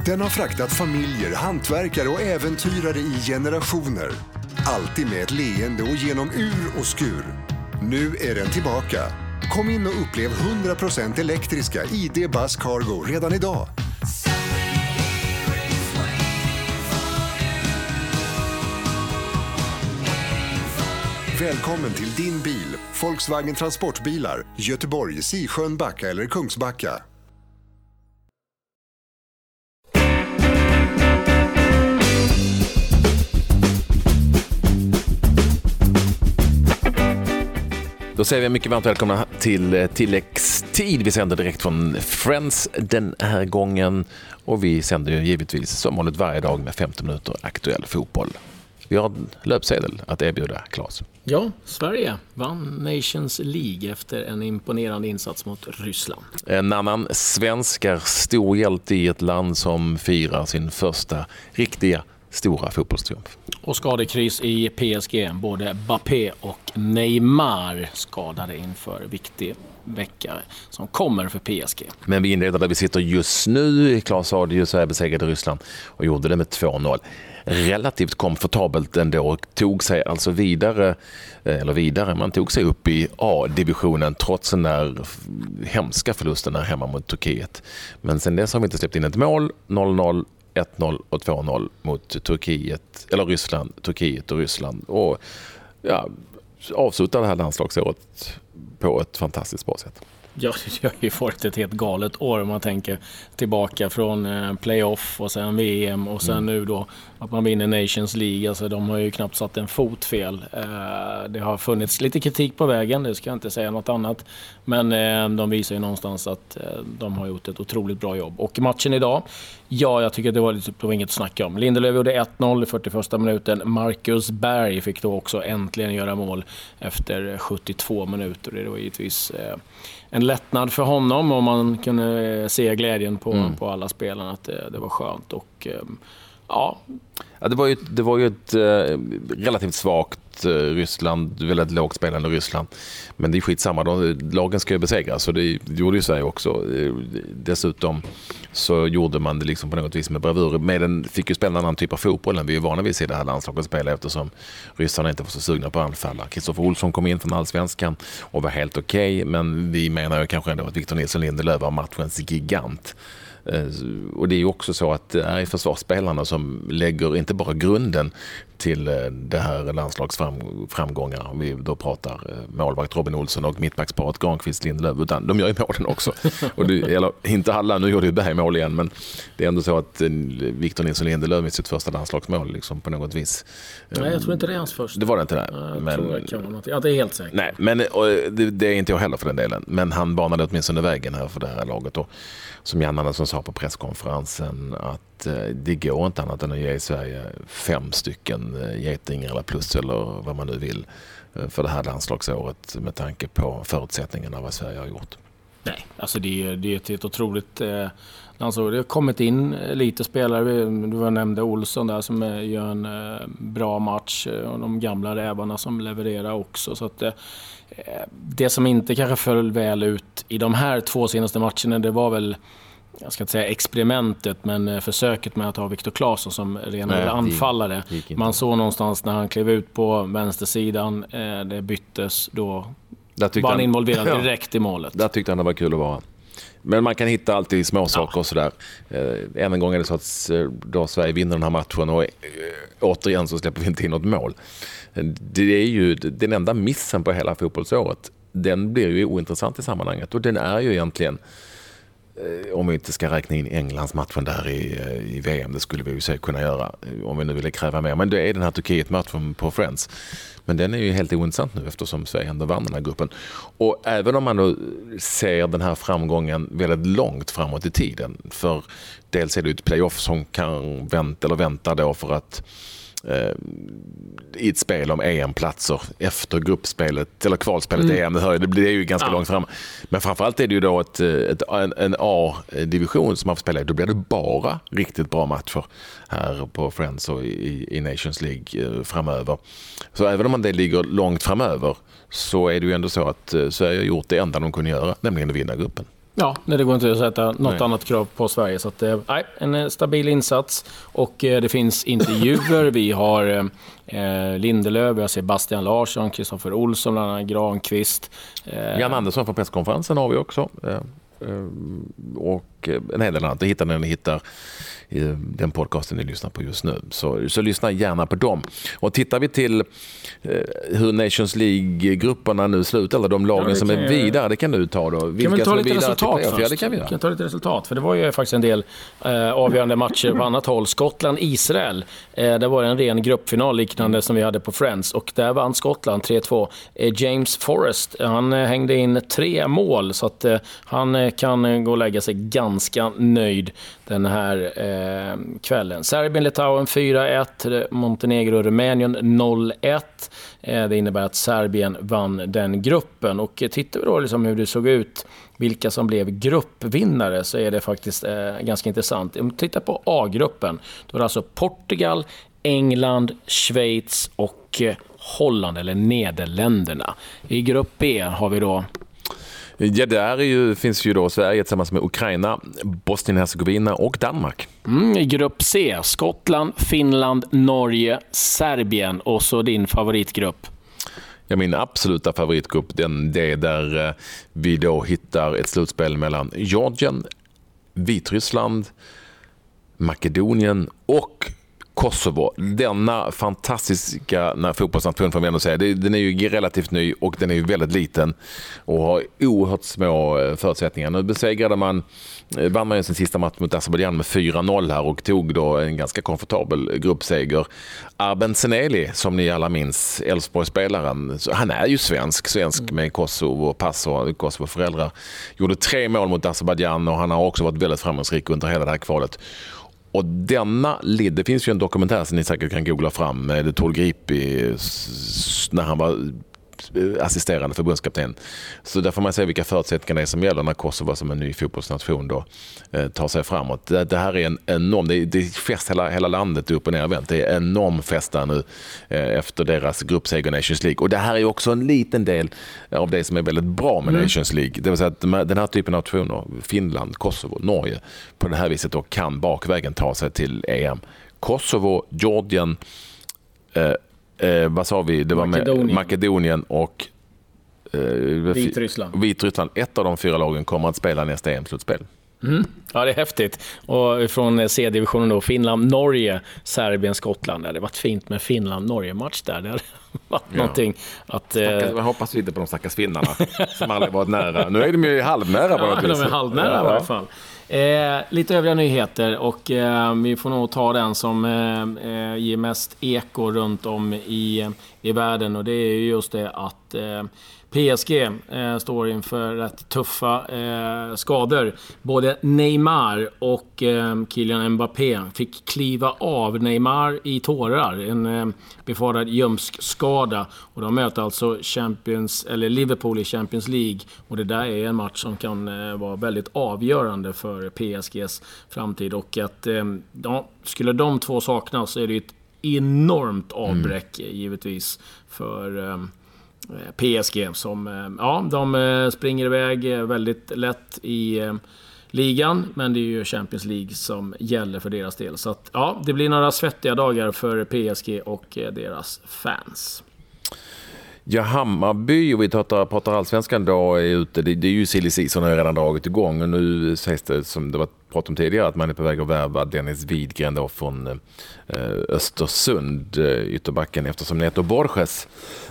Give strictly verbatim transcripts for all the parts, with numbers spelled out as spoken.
Den har fraktat familjer, hantverkare och äventyrare i generationer. Alltid med ett leende och genom ur och skur. Nu är den tillbaka. Kom in och upplev hundra procent elektriska I D Buzz Cargo redan idag. Välkommen till din bil, Volkswagen Transportbilar, Göteborg, Sisjön, Backa eller Kungsbacka. Då säger vi mycket varmt välkomna till tilläggstid. Vi sänder direkt från Friends den här gången och vi sänder ju givetvis som vanligt varje dag med femton minuter aktuell fotboll. Vi har en löpsedel att erbjuda, Claes. Ja, Sverige vann Nations League efter en imponerande insats mot Ryssland. En annan svensk är stor hjälte i ett land som firar sin första riktiga stora fotbollstriumf. Och skadekris i P S G. Både Mbappé och Neymar skadade inför viktig vecka som kommer för P S G. Men vi inleder där vi sitter just nu. Claes sa ju Sverige besegrade Ryssland och gjorde det med två noll. Relativt komfortabelt ändå och tog sig alltså vidare, eller vidare, man tog sig upp i A-divisionen trots den där hemska förlusten här hemma mot Turkiet. Men sen dess har vi inte släppt in ett mål, noll noll, ett noll och två noll mot Turkiet, eller Ryssland, Turkiet och Ryssland. Och ja, avslutar det här landslagsåret på ett fantastiskt bra sätt. Ja, det har ju varit ett helt galet år om man tänker tillbaka från playoff och sen V M och sen mm. nu då att man vinner Nations League. Alltså de har ju knappt satt en fot fel. Det har funnits lite kritik på vägen, det ska jag inte säga något annat. Men de visar ju någonstans att de har gjort ett otroligt bra jobb. Och matchen idag, ja jag tycker det var, lite, det var inget att snacka om. Lindelöf gjorde ett noll i fyrtioförsta minuten. Marcus Berg fick då också äntligen göra mål efter sjuttiotvå minuter. Det var givetvis en lättnad för honom och man kunde se glädjen på, mm. på alla spelarna att det, det var skönt och ja. Ja, det var ju, det var ju ett eh, relativt svagt eh, Ryssland, väldigt lågt spelande Ryssland. Men det är skitsamma, de, lagen ska ju besegras så det, det gjorde ju Sverige också. Dessutom så gjorde man det liksom på något vis med bravur. Med den fick ju spela en annan typ av fotboll än vi är vana vid i det här landslaget spela eftersom ryssarna inte var så sugna på anfalla. Kristoffer Olsson kom in från Allsvenskan och var helt okej, okay, men vi menar ju kanske ändå att Victor Nilsson Lindelöf var matchens gigant. Och det är ju också så att det är försvarsspelarna som lägger inte bara grunden till det här landslagsframgångar. Vi då pratar målvakt Robin Olsson och mittbacksparet Granqvist Lindelöf, utan de gör ju målen också. Och det, eller inte alla, nu gjorde ju Berg mål igen, men det är ändå så att Victor Nilsson Lindelöf med sitt första landslagsmål liksom på något vis. Nej, jag tror inte det är hans första. Det var det inte där. Jag men, tror det kan vara något. Ja, det är helt säkert. Nej, men och det, det är inte jag heller för den delen. Men han banade åtminstone vägen här för det här laget. Och som Jan Andersson sa på presskonferensen att det går inte annat än att ge Sverige fem stycken getingar eller plus eller vad man nu vill för det här landslagsåret med tanke på förutsättningarna vad Sverige har gjort. Nej, alltså det är, det är ett, ett otroligt eh, landslag. Det har kommit in lite spelare, du nämnde Olsson där som gör en eh, bra match och de gamla rävarna som levererar också. Så att eh, det som inte kanske föll väl ut i de här två senaste matcherna, det var väl, jag ska inte säga experimentet, men försöket med att ha Viktor Claesson som renare anfallare. Man såg någonstans när han klev ut på vänstersidan, det byttes, då var han involverad direkt i målet. Där tyckte han det var kul att vara. Men man kan hitta alltid små saker ja. Och sådär. Än en gång är det så att då Sverige vinner den här matchen och återigen så släpper vi inte in något mål. Det är ju den enda missen på hela fotbollsåret. Den blir ju ointressant i sammanhanget och den är ju egentligen, om vi inte ska räkna in Englands matchen där i, i V M, det skulle vi ju säkert kunna göra om vi nu ville kräva mer. Men det är den här Turkiet-matchen på Friends. Men den är ju helt ointressant nu eftersom Sverige ändå vann den här gruppen. Och även om man då ser den här framgången väldigt långt framåt i tiden, för dels är det ett playoff som kan vänta eller vänta då för att i ett spel om E M-platser efter gruppspelet eller kvalspelet mm. E M, det blir ju ganska ja. långt fram. Men framförallt är det ju då ett, ett, en, en A-division som har spelat. Då blir det bara riktigt bra matcher här på Friends och i, i Nations League framöver. Så även om man det ligger långt framöver så är det ju ändå så att Sverige har gjort det enda de kunde göra, nämligen att vinna gruppen. Ja, när det går inte att sätta något Nej. annat krav på Sverige. Så att, nej, en stabil insats. Och eh, det finns intervjuer. Vi har eh, Lindelöf, vi har Sebastian Larsson, Kristoffer Olsson, Anna Granqvist. Eh, Jan Andersson från presskonferensen har vi också. Eh, eh, och en hel del annat. Det hittar ni, ni hittar i den podcasten ni lyssnar på just nu. Så, så lyssna gärna på dem. Och tittar vi till eh, hur Nations League-grupperna nu slutar, eller de lagen ja, som är jag... vidare, det kan du ta då. Vilka kan vi ta som lite resultat först? Ja, det kan vi göra. Kan ta lite resultat, för det var ju faktiskt en del eh, avgörande matcher på annat håll. Skottland-Israel, eh, det var en ren gruppfinal liknande som vi hade på Friends, och där vann Skottland tre två. Eh, James Forrest, han eh, hängde in tre mål, så att eh, han eh, kan eh, gå och lägga sig ganska nöjd den här eh, kvällen. Serbien-Litauen fyra ett, Montenegro-Rumänien noll ett. Eh, det innebär att Serbien vann den gruppen. Och eh, tittar vi då liksom hur det såg ut, vilka som blev gruppvinnare, så är det faktiskt eh, ganska intressant. Om vi tittar på A-gruppen, då är det alltså Portugal, England, Schweiz och eh, Holland eller Nederländerna. I grupp B har vi då Ja, där är ju, finns ju då Sverige tillsammans med Ukraina, Bosnien-Hercegovina och Danmark. Mm, I grupp C, Skottland, Finland, Norge, Serbien och så din favoritgrupp. Ja, min absoluta favoritgrupp, den, det är där vi då hittar ett slutspel mellan Georgien, Vitryssland, Makedonien och Kosovo. Denna fantastiska när fotbollsnation får man ändå säga. Den är ju relativt ny och den är ju väldigt liten och har oerhört små förutsättningar. Nu besegrade man, vann man ju sin sista match mot Azerbaijan med fyra noll här och tog då en ganska komfortabel gruppseger. Arben Seneli, som ni alla minns, Elfsborgsspelaren, han är ju svensk, svensk med Kosovo och pass och Kosovo föräldrar. Gjorde tre mål mot Azerbaijan och han har också varit väldigt framgångsrik under hela det här kvalet. Och denna led, det finns ju en dokumentär som ni säkert kan googla fram med Tord Gripi när han var assisterande förbundskapten. Så där får man se vilka förutsättningar det är som gäller när Kosovo som en ny fotbollsnation då eh, tar sig framåt. Det, det här är en enorm, det är, det är fest hela, hela landet upp och nervänt. Det är en enorm fest där nu eh, efter deras gruppseger Nations League. Och det här är också en liten del av det som är väldigt bra med mm. Nations League. Det vill säga att den här typen av nationer, Finland, Kosovo, Norge, på det här viset då kan bakvägen ta sig till E M. Kosovo, Georgien, eh, Eh, vad sa vi? Det var Makedonien, med Makedonien och eh, Vitryssland. Vitryssland. Ett av de fyra lagen kommer att spela nästa E M-slutspel. Mm. Ja, det är häftigt. Och från C-divisionen då, Finland, Norge, Serbien, Skottland. Det hade varit fint med Finland-Norge-match där. Det hade varit ja. någonting att... Stackars, jag hoppas inte på de stackars finnarna som aldrig varit nära. Nu är de ju halvnära på ja, något vis. de är halvnära ja. i alla fall. Eh, lite övriga nyheter och eh, vi får nog ta den som eh, ger mest eko runt om i, i världen, och det är just det att eh, P S G eh, står inför rätt tuffa eh, skador. Både Neymar och eh, Kylian Mbappé fick kliva av. Neymar i tårar, en eh, befarad ljumskskada, och de möter alltså Champions, eller Liverpool i Champions League, och det där är en match som kan eh, vara väldigt avgörande för P S G:s framtid, och att eh, ja, skulle de två saknas så är det ett enormt avbräck mm. givetvis för eh, P S G som, ja, de springer iväg väldigt lätt i ligan, men det är ju Champions League som gäller för deras del. Så att, ja, det blir några svettiga dagar för P S G och deras fans. Ja, Hammarby, och vi pratar, pratar allsvenskan då är ute, det, det är ju silly season har redan dragit igång, och nu sägs det, som det var prat om tidigare, att man är på väg att värva Dennis Widgren då från eh, Östersund, eh, ytterbacken, eftersom Neto Borges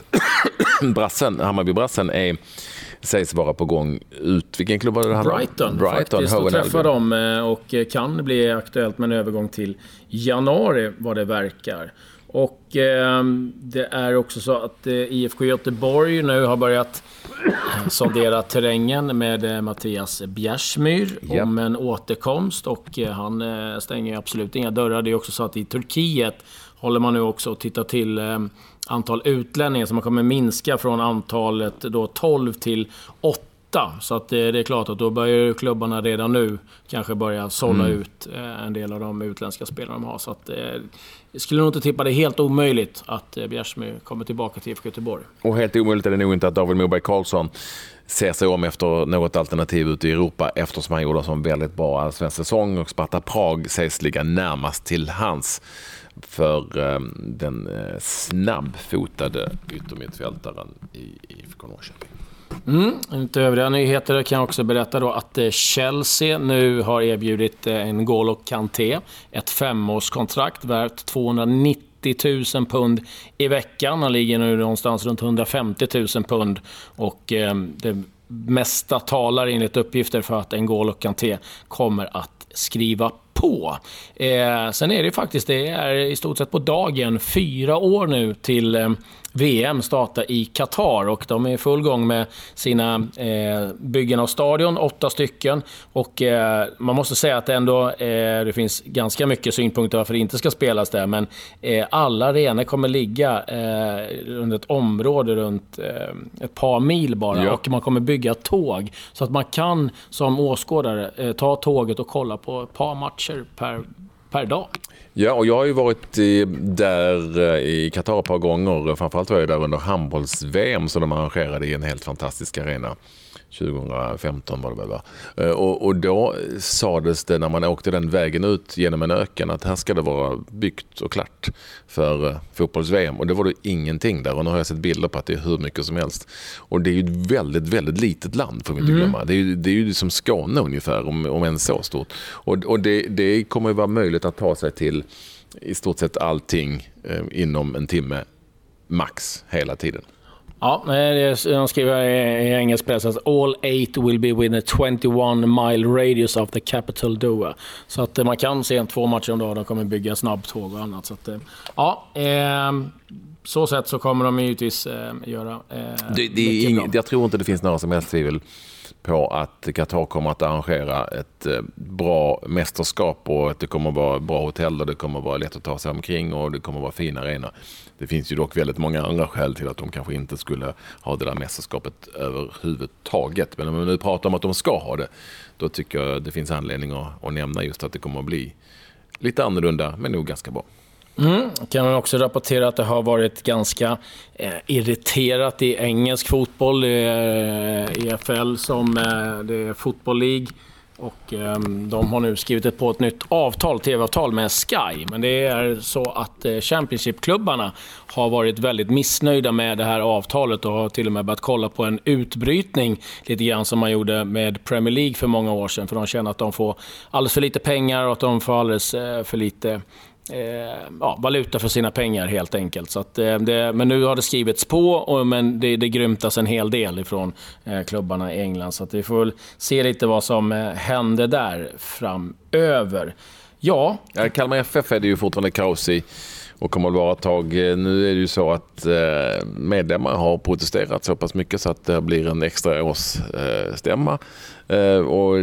brassen, Hammarby-brassen är, sägs vara på gång ut. Vilken klubb var det här? Brighton, Brighton faktiskt. Och träffar dem och kan bli aktuellt med en övergång till januari vad det verkar. Och eh, det är också så att eh, I F K Göteborg nu har börjat eh, sondera terrängen med eh, Mattias Bjärsmyr yep. om en återkomst, och eh, han eh, stänger absolut inga dörrar. Det är också så att i Turkiet håller man nu också att titta till eh, antal utlänningar som man kommer minska från antalet då tolv till åtta. Så att det, det är klart att då börjar klubbarna redan nu kanske börja sålla mm. ut eh, en del av de utländska spelarna de har. Så att, eh, jag skulle nog inte tippa det helt omöjligt att eh, Bjärsmyr kommer tillbaka till I F K Göteborg. Och helt omöjligt är det nog inte att David Moberg Karlsson ser sig om efter något alternativ ute i Europa eftersom han gjorde en sån väldigt bra allsvensk säsong och Sparta Prag sägs ligga närmast till hans för eh, den eh, snabbfotade yttermittfältaren i I F K Norrköping. Mm, inte övriga nyheter kan jag också berätta då att Chelsea nu har erbjudit N'Golo Kanté ett femårskontrakt värt tvåhundranittio tusen pund i veckan. Han ligger nu någonstans runt hundrafemtio tusen pund och eh, det mesta talar enligt uppgifter för att N'Golo Kanté kommer att skriva på. Eh, sen är det faktiskt, det är i stort sett på dagen fyra år nu till eh, V M startar i Qatar och de är i full gång med sina eh, byggen av stadion, åtta stycken och eh, man måste säga att ändå eh, det finns ganska mycket synpunkter varför det inte ska spelas där, men eh, alla arenor kommer ligga eh, under ett område runt eh, ett par mil bara, ja. Och man kommer bygga tåg så att man kan som åskådare eh, ta tåget och kolla på ett par matcher per, per dag. Ja, och jag har ju varit i, där i Qatar ett par gånger. Framförallt var jag där under handbolls-V M som de arrangerade i en helt fantastisk arena. tjugohundrafemton var det väl, va? Och, och då sades det när man åkte den vägen ut genom en öken att här ska det vara byggt och klart för uh, fotbolls-V M. Och det var det ingenting där. Och nu har jag sett bilder på att det är hur mycket som helst. Och det är ju ett väldigt, väldigt litet land, får vi inte glömma. Mm. Det är ju, det är ju som Skåne ungefär, om, om än så stort. Och, och det, det kommer ju vara möjligt att ta sig till i stort sett allting eh, inom en timme max hela tiden. Ja, de skriver i engelsk press att all eight will be within a twenty-one mile radius of the capital Doha. Så att man kan se en två matcher om dagen, de kommer bygga snabbtåg och annat. Så att, ja, eh, så sätt så kommer de givetvis eh, göra eh, det, det är ing, jag tror inte det finns några som helst tvivel på att Qatar kommer att arrangera ett bra mästerskap och att det kommer att vara bra hotell och det kommer att vara lätt att ta sig omkring och det kommer att vara fina arenor. Det finns ju dock väldigt många andra skäl till att de kanske inte skulle ha det där mästerskapet överhuvudtaget. Men om vi nu pratar om att de ska ha det, då tycker jag det finns anledning att, att nämna just att det kommer att bli lite annorlunda men nog ganska bra. Mm. Kan man också rapportera att det har varit ganska eh, irriterat i engelsk fotboll, eh, E F L som eh, det är Football League och eh, de har nu skrivit på ett nytt avtal, tv-avtal med Sky, men det är så att eh, Championship-klubbarna har varit väldigt missnöjda med det här avtalet och har till och med börjat kolla på en utbrytning lite grann som man gjorde med Premier League för många år sedan, för de känner att de får alldeles för lite pengar och att de får alldeles eh, för lite Eh, ja, valuta för sina pengar helt enkelt. Så att, eh, det, men nu har det skrivits på och, men det, det grymtas en hel del ifrån eh, klubbarna i England. Så att vi får väl se lite vad som eh, händer där framöver. Ja. ja, Kalmar F F är det ju fortfarande kaos i och kommer att vara ett tag. Nu är det ju så att eh, medlemmar har protesterat så pass mycket så att det blir en extra årsstämma. Eh, och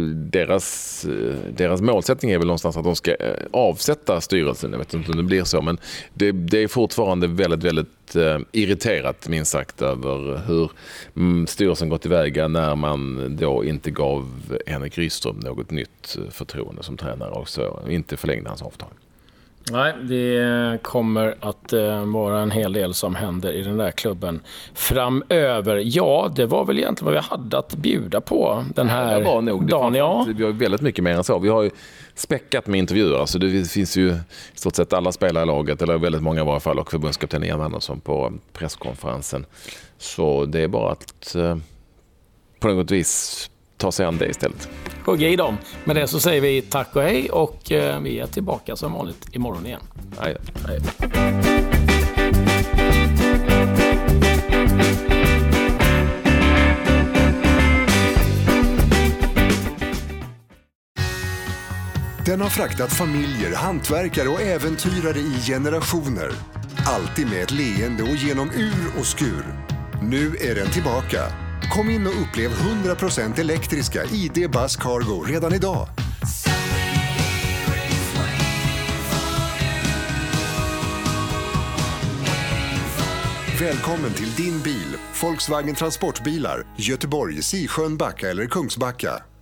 deras, deras målsättning är väl någonstans att de ska avsätta styrelsen. Jag vet inte om det blir så, men det, det är fortfarande väldigt, väldigt eh, irriterat minst sagt över hur mm, styrelsen gått tillväga när man då inte gav Henrik Rydström något nytt förtroende som tränare och så inte förlängde hans avtal. Nej, det kommer att uh, vara en hel del som händer i den där klubben framöver. Ja, det var väl egentligen vad vi hade att bjuda på den här det var nog, det dagen. Ja. Vi har väldigt mycket mer än så. Vi har ju späckat med intervjuer. Alltså det finns ju i stort sett alla spelare i laget, eller väldigt många i varje fall, och förbundskapten Ian Andersson på presskonferensen. Så det är bara att uh, på något vis ta sig an det istället. Hugga i dem. Med det så säger vi tack och hej och eh, vi är tillbaka som vanligt imorgon igen. Hej. Hej. Den har fraktat familjer, hantverkare och äventyrare i generationer. Alltid med ett leende och genom ur och skur. Nu är den tillbaka. Kom in och upplev hundra procent elektriska I D Buzz Cargo redan idag. Välkommen till din bil, Volkswagen Transportbilar, Göteborg, Sisjön, Backa eller Kungsbacka.